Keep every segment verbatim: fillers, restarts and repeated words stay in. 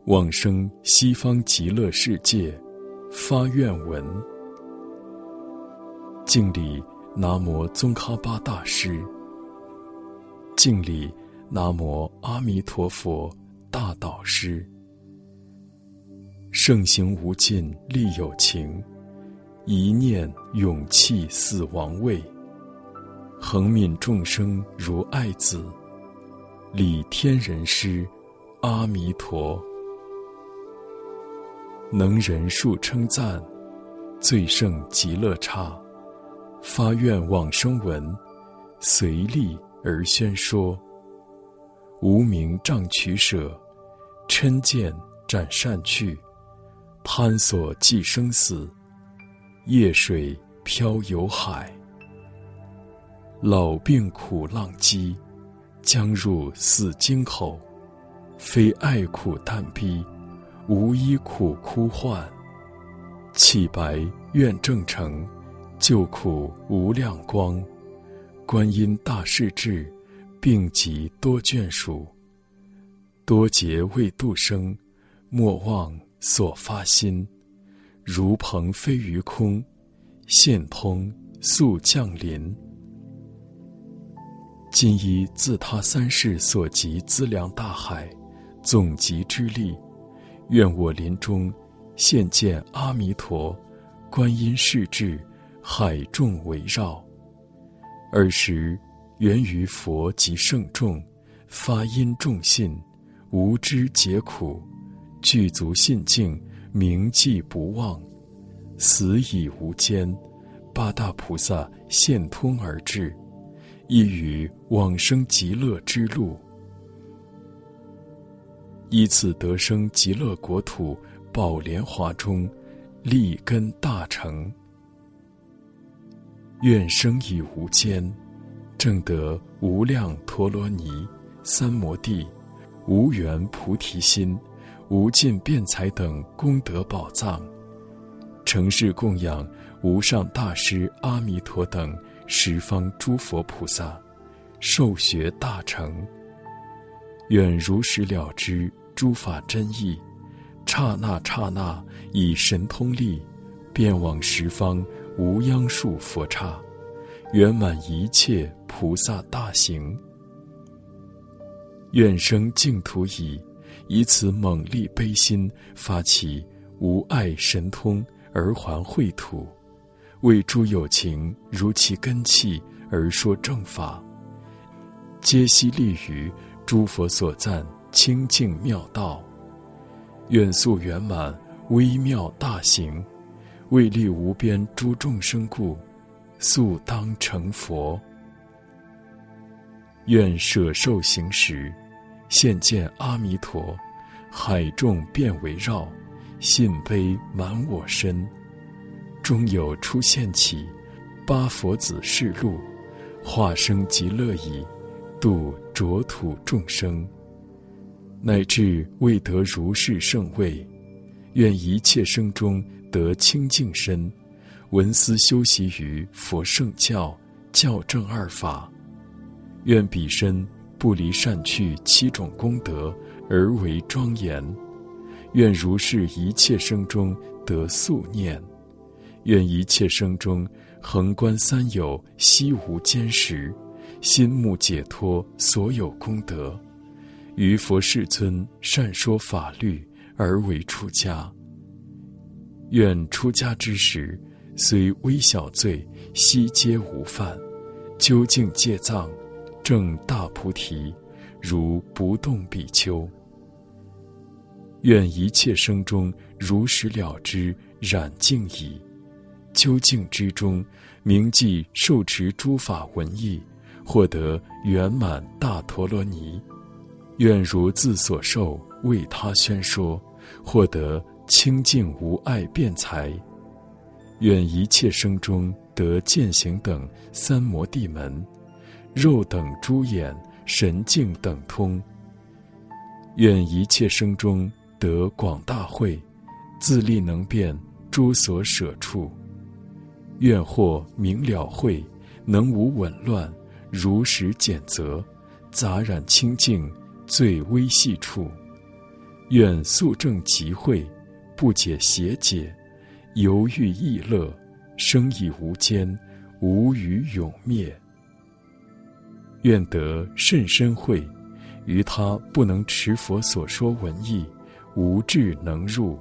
往生西方极乐世界发愿文。敬礼南无宗喀巴大师，敬礼南无阿弥陀佛大导师。盛行无尽力有情，一念勇气死亡畏。恒悯众生如爱子，礼天人师阿弥陀。能人数称赞，最胜极乐刹。发愿往生文，随力而宣说。无名障取舍，嗔见斩善去。贪所寄生死，业水漂游海。老病苦浪激，将入死经口。非爱苦但逼，无依苦哭唤。弃白愿正成，救苦无量光。观音大士至，病疾多眷属。多劫未度生，莫忘所发心。如鹏飞于空，现通速降临。今依自他三世所集资粮大海，总集之力，愿我临终现见阿弥陀观音世至，海众围绕。尔时源于佛及圣众，发音众信，无知解苦，具足信境，铭记不忘。死已无间，八大菩萨现通而至，一于往生极乐之路。依次得生极乐国土宝莲华中，立根大成。愿生已无间，证得无量陀罗尼、三摩地、无缘菩提心、无尽辩才等功德宝藏，承事供养无上大师阿弥陀等十方诸佛菩萨，受学大成。愿如实了知诸法真意，刹那刹那以神通力，遍往十方无央数佛刹，圆满一切菩萨大行。愿生净土已，以此猛力悲心，发起无碍神通而还秽土，为诸有情如其根器而说正法，皆悉立于诸佛所赞清净妙道。愿速圆满微妙大行，为利无边诸众生故，速当成佛。愿舍受行时，现见阿弥陀，海众遍围绕，信悲满我身。终有出现起八佛子示路，化生极乐已，度浊土众生。乃至未得如是圣位，愿一切生中得清净身，闻思修习于佛圣教，教正二法。愿彼身不离善趣七种功德而为庄严。愿如是一切生中得宿念。愿一切生中恒观三有悉无间时，心目解脱所有功德。于佛世尊善说法律而为出家。愿出家之时，虽微小罪，悉皆无犯，究竟戒藏，证大菩提，如不动比丘。愿一切生中如实了知染净已，究竟之中铭记受持诸法文义，获得圆满大陀罗尼。愿如自所受为他宣说，获得清净无碍辩才。愿一切生中得见行等三摩地门，肉等诸眼，神境等通。愿一切生中得广大慧，自力能辨诸所舍处。愿获明了慧，能无紊乱，如实检则，杂染清净最微细处。 愿速证集会，不解邪解，犹豫意乐，生亦无间，无余永灭。愿得甚深慧，于他不能持佛所说文义，无智能入。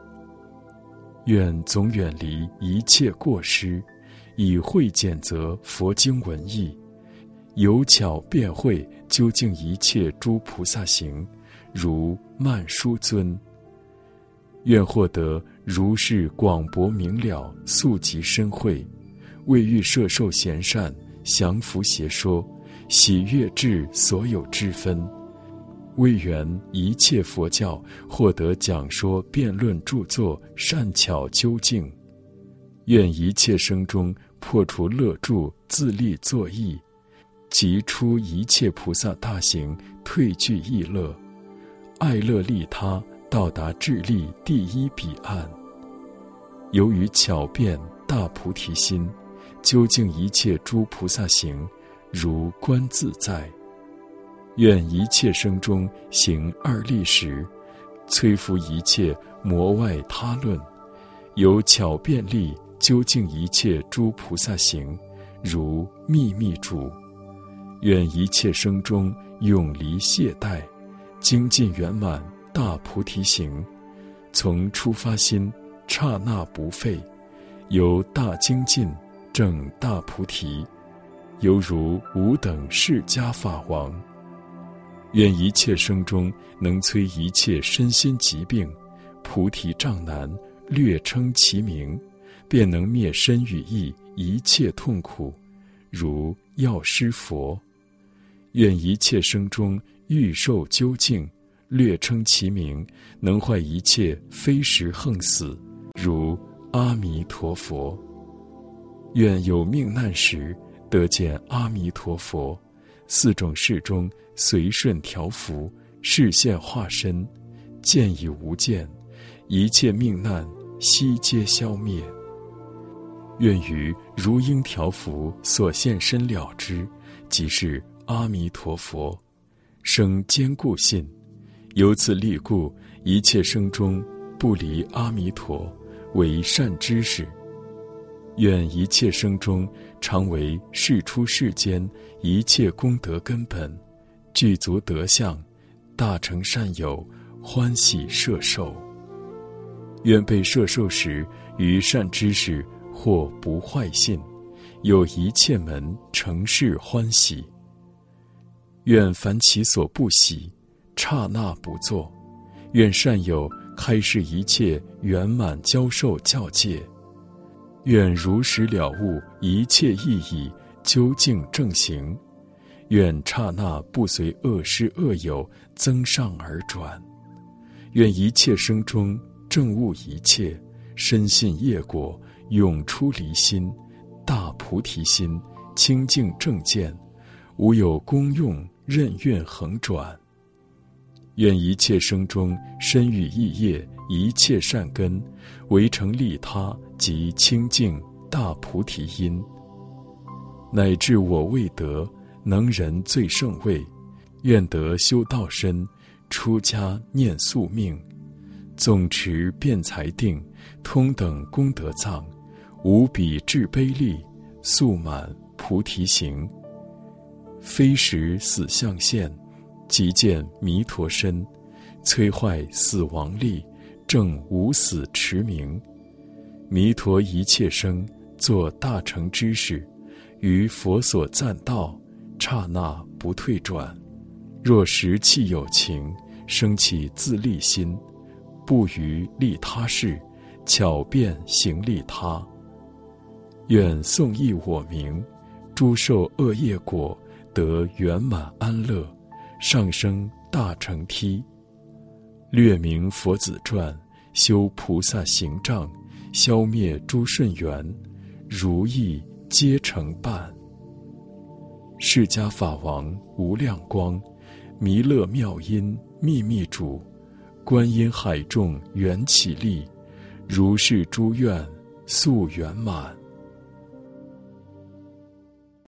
愿总远离一切过失，以慧检则佛经文义，有巧辩会究竟一切诸菩萨行，如曼殊尊。愿获得如是广博明了速极深慧，为欲摄受贤善，降伏邪说，喜悦至所有之分，为缘一切佛教获得讲说辩论著作善巧究竟。愿一切生中破除乐住自利作意，即出一切菩萨大行，退具意乐，爱乐利他，到达智利第一彼岸。由于巧辩大菩提心，究竟一切诸菩萨行，如观自在。愿一切生中行二力时，摧伏一切魔外他论，有巧辩力究竟一切诸菩萨行，如秘密主。愿一切生中永离懈怠，精进圆满大菩提行，从出发心刹那不废，由大精进证大菩提，犹如吾等释迦法王。愿一切生中能摧一切身心疾病，菩提障难，略称其名，便能灭身语意一切痛苦，如药师佛。愿一切生中欲受究竟，略称其名，能坏一切非时横死，如阿弥陀佛。愿有命难时得见阿弥陀佛，四种事中随顺调伏，示现化身，见已无见，一切命难悉皆消灭。愿于如应调伏所现身了之，即是阿弥陀佛，生坚固信，由此立故，一切生中不离阿弥陀，为善知识。愿一切生中常为世出世间一切功德根本，具足德相，大成善友，欢喜摄受。愿被摄受时，于善知识或不坏信，有一切门成事欢喜。愿凡其所不喜，刹那不作。愿善友开示一切圆满教授教戒。愿如实了悟一切意义，究竟正行。愿刹那不随恶师恶友增上而转。愿一切生中正悟一切，深信业果，永出离心，大菩提心，清净正见，无有功用，任运恒转。愿一切生中身语意业一切善根，为成利他及清净大菩提因。乃至我未得能人最胜位，愿得修道身，出家念宿命，总持辩才定，通等功德藏，无比至悲力，速满菩提行。非时死相现，即见弥陀身，摧坏死亡力，正无死持名。弥陀一切生，作大成知识，于佛所赞道，刹那不退转。若时气有情，生起自利心，不于利他事，巧辩行利他。愿颂忆我名，诸受恶业果，得圆满安乐，上升大成梯。略明佛子传，修菩萨行障，消灭诸顺缘，如意皆成办。释迦法王无量光，弥勒妙音秘密主，观音海众缘起力，如是诸愿速圆满。